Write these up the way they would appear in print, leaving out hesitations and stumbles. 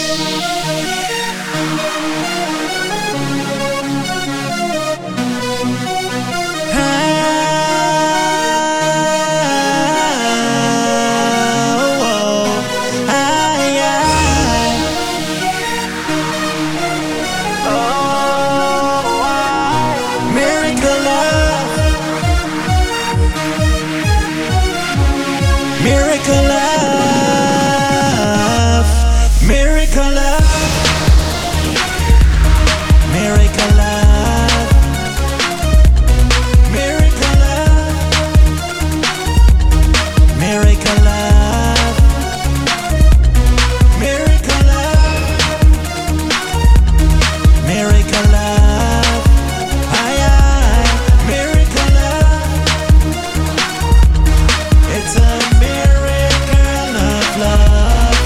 Miracle love, miracle love, miracle love, miracle love, miracle love, miracle love, miracle love, aye aye, miracle love. It's a miracle of love.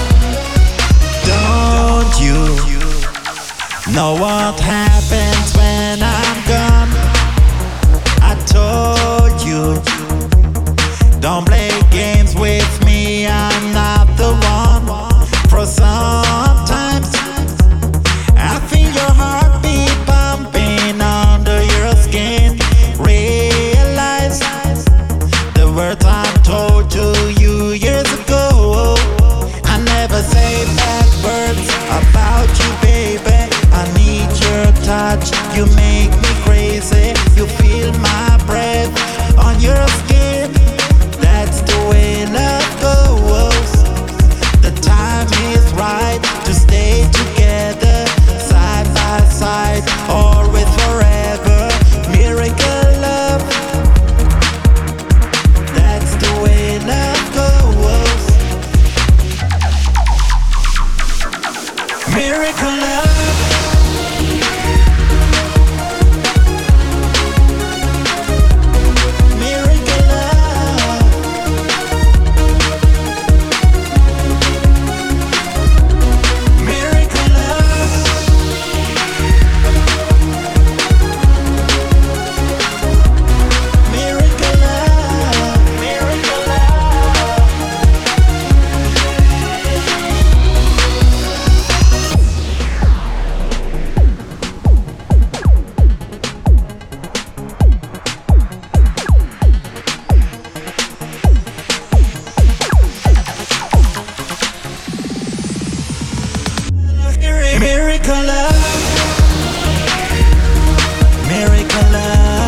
Don't you know what happens when I'm gone? I told you, don't play games with me, I'm not the one. For sometimes I feel your heartbeat pumping under your skin. Realize the words I told you years ago. I never say bad words about you, baby. I need your touch, you make me crazy. You feel my breath on your skin. That's the way love goes. The time is right to stay together, side by side, always forever. Miracle love. That's the way love goes. Miracle love. Miracle love. Miracle love. Miracle love. Miracle love. Miracle love. Miracle love.